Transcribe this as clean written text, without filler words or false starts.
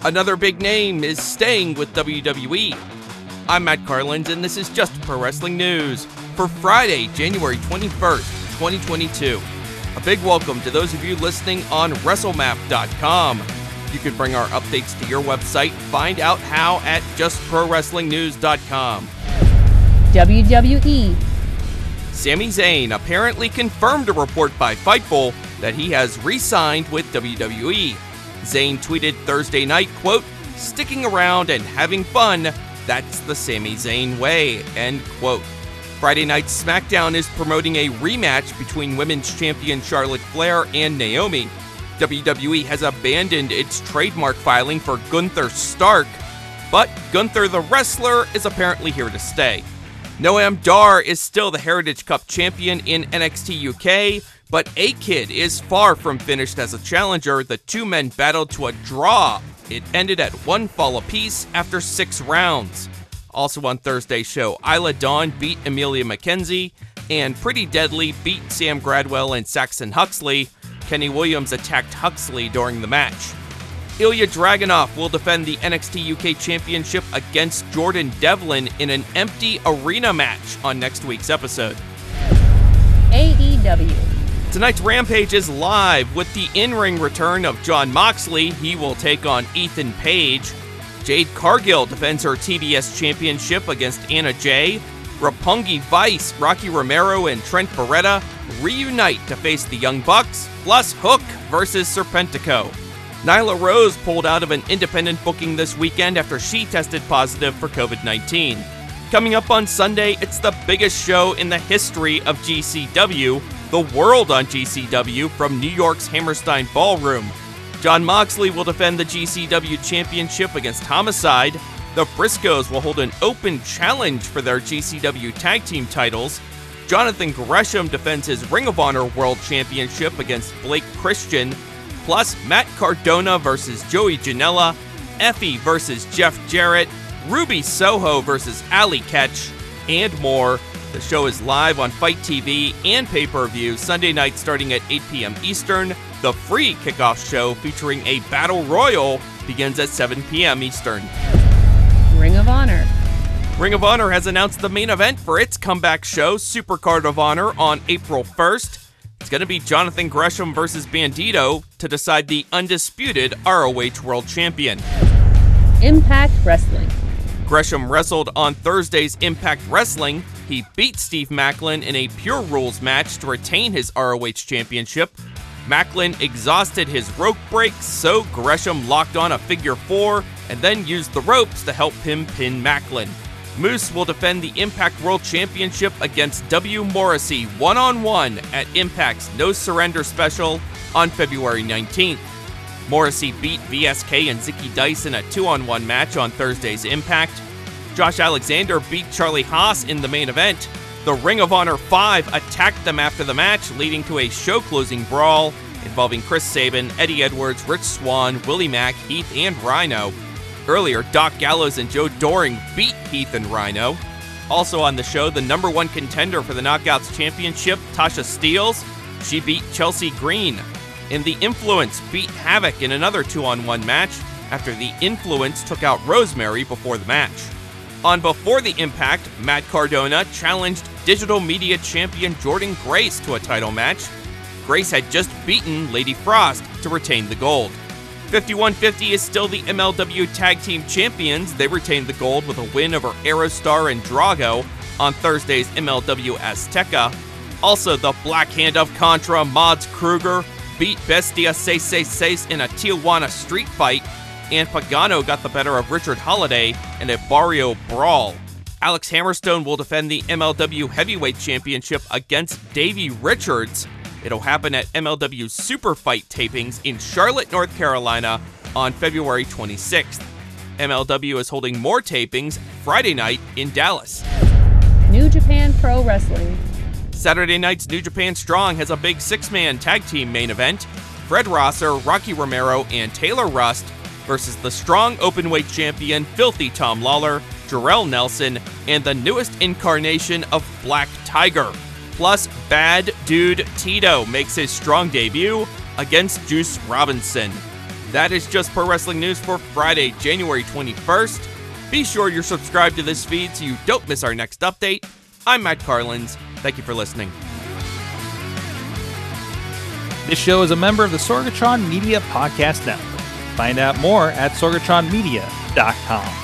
Another big name is staying with WWE. I'm Matt Carlins, and this is Just Pro Wrestling News for Friday, January 21st, 2022. A big welcome to those of you listening on WrestleMap.com. You can bring our updates to your website. Find out how at JustProWrestlingNews.com. WWE. Sami Zayn apparently confirmed a report by Fightful that he has re-signed with WWE. Zayn tweeted Thursday night, quote, "Sticking around and having fun, that's the Sami Zayn way," end quote. Friday night's SmackDown is promoting a rematch between Women's Champion Charlotte Flair and Naomi. WWE has abandoned its trademark filing for Gunther Stark, but Gunther the wrestler is apparently here to stay. Noam Dar is still the Heritage Cup champion in NXT UK, but A-Kid is far from finished as a challenger. The two men battled to a draw. It ended at one fall apiece after 6 rounds. Also on Thursday's show, Isla Dawn beat Emilia McKenzie, and Pretty Deadly beat Sam Gradwell and Saxon Huxley. Kenny Williams attacked Huxley during the match. Ilya Dragunov will defend the NXT UK Championship against Jordan Devlin in an empty arena match on next week's episode. AEW. Tonight's Rampage is live with the in-ring return of Jon Moxley. He will take on Ethan Page. Jade Cargill defends her TBS Championship against Anna Jay. Roppongi Vice, Rocky Romero, and Trent Beretta reunite to face the Young Bucks, plus Hook versus Serpentico. Nyla Rose pulled out of an independent booking this weekend after she tested positive for COVID-19. Coming up on Sunday, it's the biggest show in the history of GCW, The World on GCW from New York's Hammerstein Ballroom. Jon Moxley will defend the GCW Championship against Homicide. The Briscoes will hold an open challenge for their GCW Tag Team titles. Jonathan Gresham defends his Ring of Honor World Championship against Blake Christian. Plus, Matt Cardona versus Joey Janela, Effie versus Jeff Jarrett, Ruby Soho versus Ali Ketch, and more. The show is live on Fight TV and pay-per-view Sunday night starting at 8 p.m. Eastern. The free kickoff show featuring a Battle Royal begins at 7 p.m. Eastern. Ring of Honor. Ring of Honor has announced the main event for its comeback show, Supercard of Honor, on April 1st. It's going to be Jonathan Gresham versus Bandito to decide the undisputed ROH World Champion. Impact Wrestling. Gresham wrestled on Thursday's Impact Wrestling. He beat Steve Maclin in a Pure Rules match to retain his ROH Championship. Maclin exhausted his rope breaks, so Gresham locked on a figure 4 and then used the ropes to help him pin Maclin. Moose will defend the Impact World Championship against W. Morrissey one-on-one at Impact's No Surrender special on February 19th. Morrissey beat VSK and Zicky Dice in a 2-on-1 match on Thursday's Impact. Josh Alexander beat Charlie Haas in the main event. The Ring of Honor 5 attacked them after the match, leading to a show-closing brawl involving Chris Sabin, Eddie Edwards, Rich Swann, Willie Mack, Heath, and Rhino. Earlier, Doc Gallows and Joe Doring beat Heath and Rhino. Also on the show, the number 1 contender for the Knockouts Championship, Tasha Steelz. She beat Chelsea Green. And The Influence beat Havoc in another 2-on-1 match after The Influence took out Rosemary before the match. On Before the Impact, Matt Cardona challenged Digital Media Champion Jordynne Grace to a title match. Grace had just beaten Lady Frost to retain the gold. 5150 is still the MLW Tag Team Champions. They retained the gold with a win over Aerostar and Drago on Thursday's MLW Azteca. Also, the Black Hand of Contra, Mods Kruger, beat Bestia 666 in a Tijuana street fight, and Pagano got the better of Richard Holiday in a Barrio brawl. Alex Hammerstone will defend the MLW Heavyweight Championship against Davey Richards. It'll happen at MLW Super Fight tapings in Charlotte, North Carolina on February 26th. MLW is holding more tapings Friday night in Dallas. New Japan Pro Wrestling. Saturday night's New Japan Strong has a big 6-man tag team main event. Fred Rosser, Rocky Romero, and Taylor Rust versus the Strong Openweight Champion Filthy Tom Lawler, Jarrell Nelson, and the newest incarnation of Black Tiger. Plus, Bad Dude Tito makes his Strong debut against Juice Robinson. That is Just Pro Wrestling News for Friday, January 21st. Be sure you're subscribed to this feed so you don't miss our next update. I'm Matt Carlins. Thank you for listening. This show is a member of the Sorgatron Media Podcast Network. Find out more at sorgatronmedia.com.